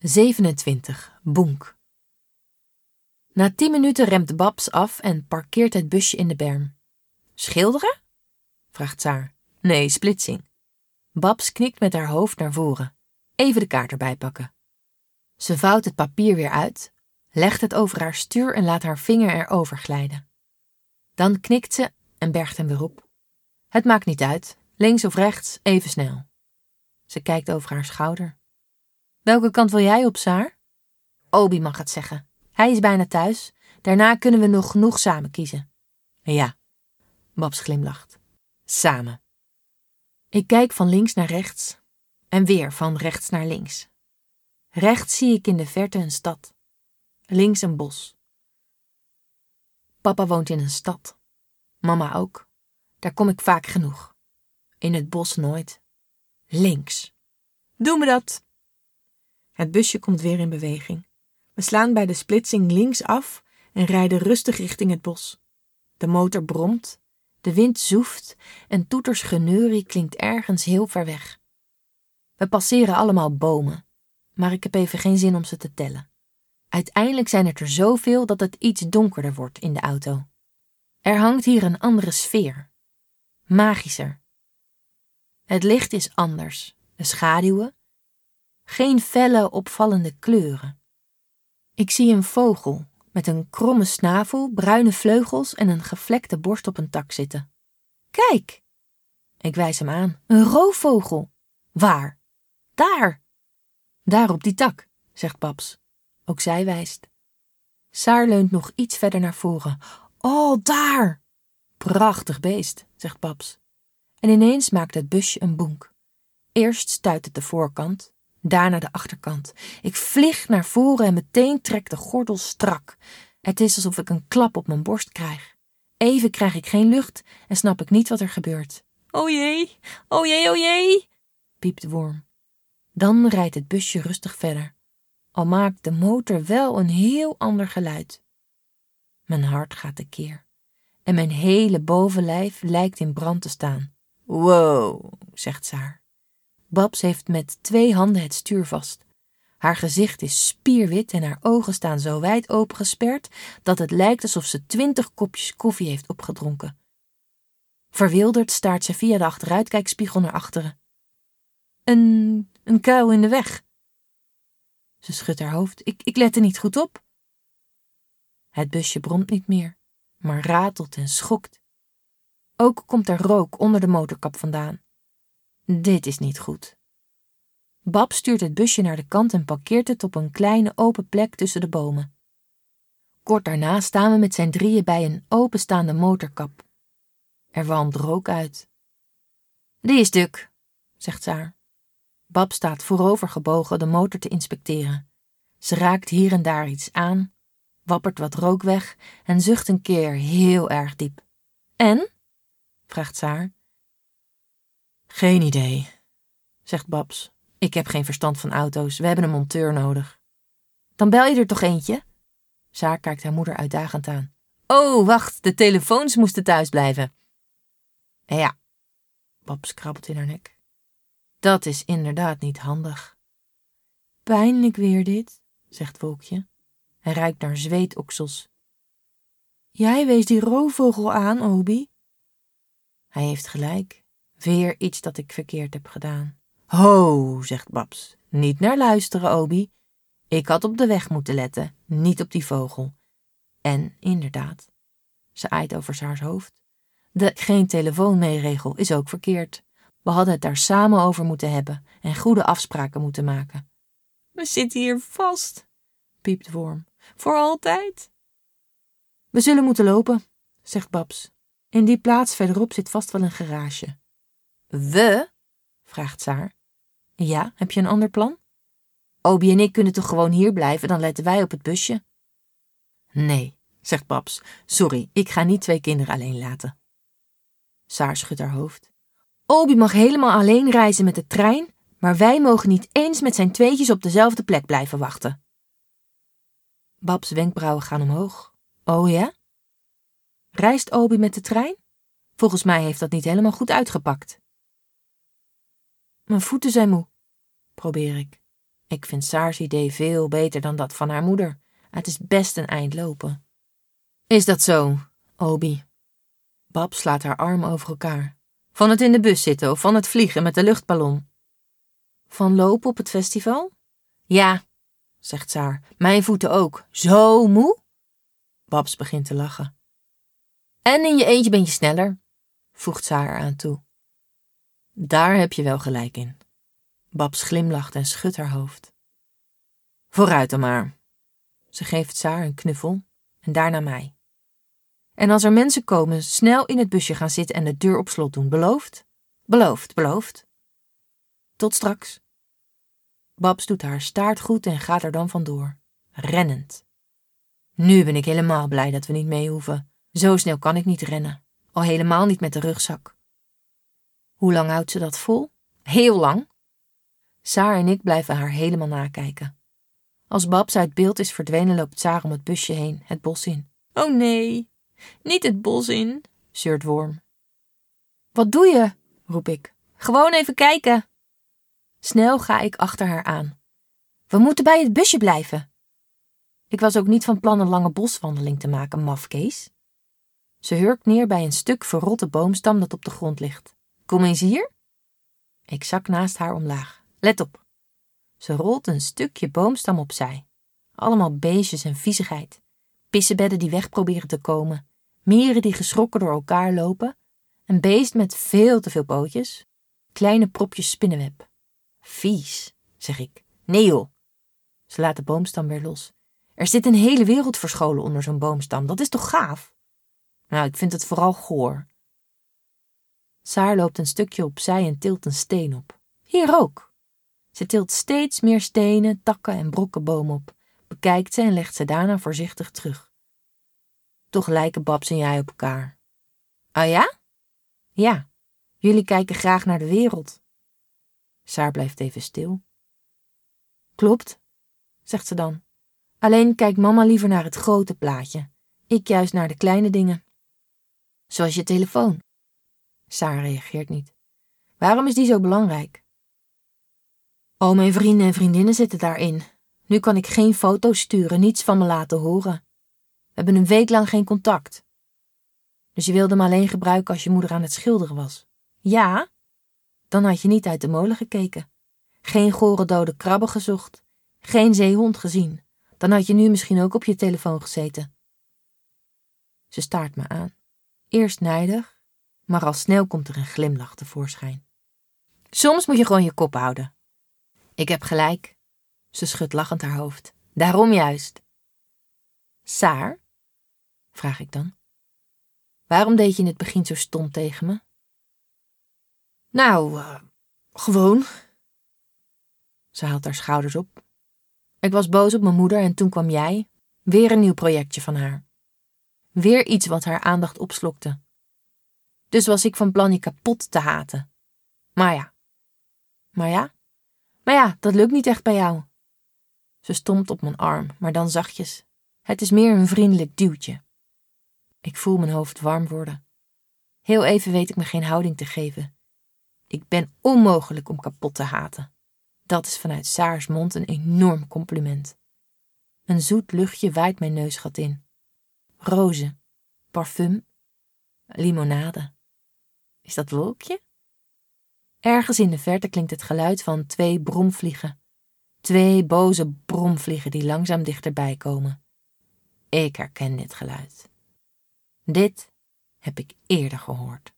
27. Boenk. Na 10 minuten remt Babs af en parkeert het busje in de berm. Schilderen? Vraagt Saar. Nee, splitsing. Babs knikt met haar hoofd naar voren. Even de kaart erbij pakken. Ze vouwt het papier weer uit, legt het over haar stuur en laat haar vinger erover glijden. Dan knikt ze en bergt hem weer op. Het maakt niet uit, links of rechts, even snel. Ze kijkt over haar schouder. Welke kant wil jij op, Saar? Obi mag het zeggen. Hij is bijna thuis. Daarna kunnen we nog genoeg samen kiezen. Ja, Babs glimlacht. Samen. Ik kijk van links naar rechts en weer van rechts naar links. Rechts zie ik in de verte een stad. Links een bos. Papa woont in een stad. Mama ook. Daar kom ik vaak genoeg. In het bos nooit. Links. Doen we dat? Het busje komt weer in beweging. We slaan bij de splitsing links af en rijden rustig richting het bos. De motor bromt, de wind zoeft en Toeters geneurie klinkt ergens heel ver weg. We passeren allemaal bomen, maar ik heb even geen zin om ze te tellen. Uiteindelijk zijn het er zoveel dat het iets donkerder wordt in de auto. Er hangt hier een andere sfeer. Magischer. Het licht is anders, de schaduwen. Geen felle, opvallende kleuren. Ik zie een vogel met een kromme snavel, bruine vleugels en een gevlekte borst op een tak zitten. Kijk! Ik wijs hem aan. Een roofvogel. Waar? Daar! Daar op die tak, zegt Babs. Ook zij wijst. Saar leunt nog iets verder naar voren. Oh, daar! Prachtig beest, zegt Babs. En ineens maakt het busje een boenk. Eerst stuit het de voorkant, daarna de achterkant. Ik vlieg naar voren en meteen trekt de gordel strak. Het is alsof ik een klap op mijn borst krijg. Even krijg ik geen lucht en snap ik niet wat er gebeurt. O jee, o jee, o jee, piept de worm. Dan rijdt het busje rustig verder. Al maakt de motor wel een heel ander geluid. Mijn hart gaat tekeer. En mijn hele bovenlijf lijkt in brand te staan. Wow, zegt Saar. Babs heeft met 2 handen het stuur vast. Haar gezicht is spierwit en haar ogen staan zo wijd opengesperd dat het lijkt alsof ze 20 kopjes koffie heeft opgedronken. Verwilderd staart ze via de achteruitkijkspiegel naar achteren. Een kuil in de weg. Ze schudt haar hoofd. Ik let er niet goed op. Het busje bromt niet meer, maar ratelt en schokt. Ook komt er rook onder de motorkap vandaan. Dit is niet goed. Bab stuurt het busje naar de kant en parkeert het op een kleine open plek tussen de bomen. Kort daarna staan we met z'n drieën bij een openstaande motorkap. Er walmt rook uit. Die is stuk, zegt Saar. Bab staat voorovergebogen de motor te inspecteren. Ze raakt hier en daar iets aan, wappert wat rook weg en zucht een keer heel erg diep. En? Vraagt Saar. Geen idee, zegt Babs. Ik heb geen verstand van auto's, we hebben een monteur nodig. Dan bel je er toch eentje? Saar kijkt haar moeder uitdagend aan. Oh, wacht, de telefoons moesten thuis blijven. Ja, Babs krabbelt in haar nek. Dat is inderdaad niet handig. Pijnlijk weer dit, zegt Wolkje. Hij ruikt naar zweetoksels. Jij wees die roofvogel aan, Obi. Hij heeft gelijk. Weer iets dat ik verkeerd heb gedaan. Ho, zegt Babs. Niet naar luisteren, Obi. Ik had op de weg moeten letten, niet op die vogel. En inderdaad, ze aait over Saars hoofd. De geen telefoon meeregel is ook verkeerd. We hadden het daar samen over moeten hebben en goede afspraken moeten maken. We zitten hier vast, piept Worm. Voor altijd. We zullen moeten lopen, zegt Babs. In die plaats verderop zit vast wel een garage. We? Vraagt Saar. Ja, heb je een ander plan? Obi en ik kunnen toch gewoon hier blijven, dan letten wij op het busje? Nee, zegt Babs. Sorry, ik ga niet 2 kinderen alleen laten. Saar schudt haar hoofd. Obi mag helemaal alleen reizen met de trein, maar wij mogen niet eens met z'n tweetjes op dezelfde plek blijven wachten. Babs wenkbrauwen gaan omhoog. Oh ja? Reist Obi met de trein? Volgens mij heeft dat niet helemaal goed uitgepakt. Mijn voeten zijn moe, probeer ik. Ik vind Saars idee veel beter dan dat van haar moeder. Het is best een eind lopen. Is dat zo, Obi? Bab slaat haar armen over elkaar. Van het in de bus zitten of van het vliegen met de luchtballon? Van lopen op het festival? Ja, zegt Saar. Mijn voeten ook. Zo moe? Babs begint te lachen. En in je eentje ben je sneller, voegt Saar eraan toe. Daar heb je wel gelijk in. Babs glimlacht en schudt haar hoofd. Vooruit dan maar. Ze geeft Saar een knuffel en daarna mij. En als er mensen komen, snel in het busje gaan zitten en de deur op slot doen. Beloofd? Beloofd, beloofd. Tot straks. Babs doet haar staart goed en gaat er dan vandoor. Rennend. Nu ben ik helemaal blij dat we niet mee hoeven. Zo snel kan ik niet rennen. Al helemaal niet met de rugzak. Hoe lang houdt ze dat vol? Heel lang. Saar en ik blijven haar helemaal nakijken. Als Babs uit beeld is verdwenen, loopt Saar om het busje heen, het bos in. Oh nee, niet het bos in, zeurt Worm. Wat doe je? Roep ik. Gewoon even kijken. Snel ga ik achter haar aan. We moeten bij het busje blijven. Ik was ook niet van plan een lange boswandeling te maken, mafkees. Ze hurkt neer bij een stuk verrotte boomstam dat op de grond ligt. Kom eens hier. Ik zak naast haar omlaag. Let op. Ze rolt een stukje boomstam opzij. Allemaal beestjes en viezigheid. Pissebedden die weg proberen te komen. Mieren die geschrokken door elkaar lopen. Een beest met veel te veel pootjes. Kleine propjes spinnenweb. Vies, zeg ik. Nee joh. Ze laat de boomstam weer los. Er zit een hele wereld verscholen onder zo'n boomstam. Dat is toch gaaf? Nou, ik vind het vooral goor. Saar loopt een stukje opzij en tilt een steen op. Hier ook. Ze tilt steeds meer stenen, takken en brokken boom op, bekijkt ze en legt ze daarna voorzichtig terug. Toch lijken Babs en jij op elkaar. Oh ja? Ja, jullie kijken graag naar de wereld. Saar blijft even stil. Klopt, zegt ze dan. Alleen kijkt mama liever naar het grote plaatje. Ik juist naar de kleine dingen. Zoals je telefoon. Saar reageert niet. Waarom is die zo belangrijk? Al mijn vrienden en vriendinnen zitten daarin. Nu kan ik geen foto's sturen, niets van me laten horen. We hebben een week lang geen contact. Dus je wilde hem alleen gebruiken als je moeder aan het schilderen was? Ja? Dan had je niet uit de molen gekeken. Geen gore dode krabben gezocht. Geen zeehond gezien. Dan had je nu misschien ook op je telefoon gezeten. Ze staart me aan. Eerst nijdig, maar al snel komt er een glimlach tevoorschijn. Soms moet je gewoon je kop houden. Ik heb gelijk. Ze schudt lachend haar hoofd. Daarom juist. Saar? Vraag ik dan. Waarom deed je in het begin zo stom tegen me? Nou, gewoon. Ze haalt haar schouders op. Ik was boos op mijn moeder en toen kwam jij. Weer een nieuw projectje van haar. Weer iets wat haar aandacht opslokte. Dus was ik van plan je kapot te haten. Maar ja, dat lukt niet echt bij jou. Ze stompt op mijn arm, maar dan zachtjes. Het is meer een vriendelijk duwtje. Ik voel mijn hoofd warm worden. Heel even weet ik me geen houding te geven. Ik ben onmogelijk om kapot te haten. Dat is vanuit Saars mond een enorm compliment. Een zoet luchtje waait mijn neusgat in. Rozen, parfum, limonade. Is dat wolkje? Ergens in de verte klinkt het geluid van 2 bromvliegen. 2 boze bromvliegen die langzaam dichterbij komen. Ik herken dit geluid. Dit heb ik eerder gehoord.